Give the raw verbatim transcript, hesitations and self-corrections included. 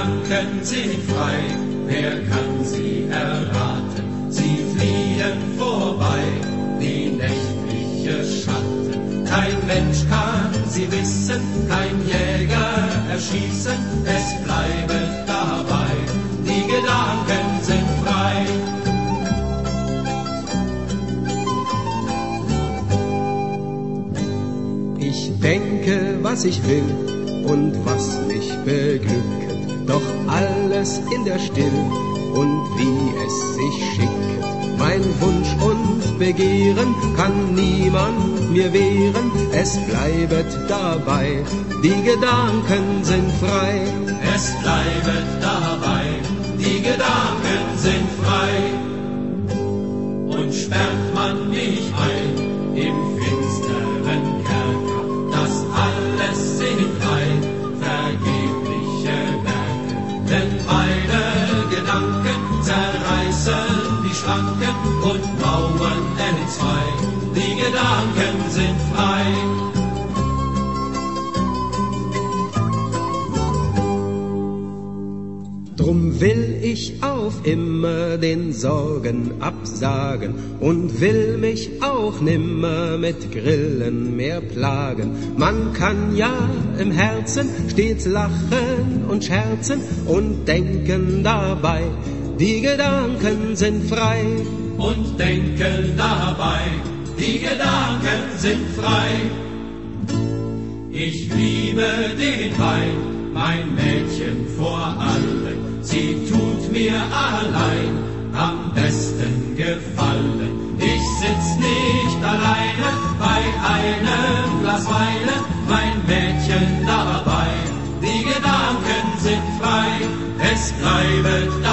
Gedanken sind frei, wer kann sie erraten? Sie fliehen vorbei, wie nächtliche Schatten. Kein Mensch kann sie wissen, kein Jäger erschießen, es bleibt dabei, die Gedanken sind frei. Ich denke, was ich will und was mich beglücket, doch alles in der Still und wie es sich schicket. Mein Wunsch und Begehren kann niemand mir wehren, es bleibet dabei, die Gedanken sind frei. Es bleibet dabei, die Gedanken sind frei. Und sperrt man mich ein im finsteren Kerker, das alles sind rein vergebliche Werke. Denn meine Gedanken zerreißen die Schranken und Mauern entzwei. Die Gedanken sind frei. Drum will ich auf immer den Sorgen absagen und will mich auch nimmer mit Grillen mehr plagen. Man kann ja im Herzen stets lachen und scherzen und denken dabei, die Gedanken sind frei. Und denken dabei, die Gedanken sind frei. Ich liebe den Wein, mein Mädchen vor allen, sie tut mir allein am besten gefallen. Ich sitz nicht alleine bei einem Glas Weine, mein Mädchen dabei, die Gedanken sind frei, es bleibt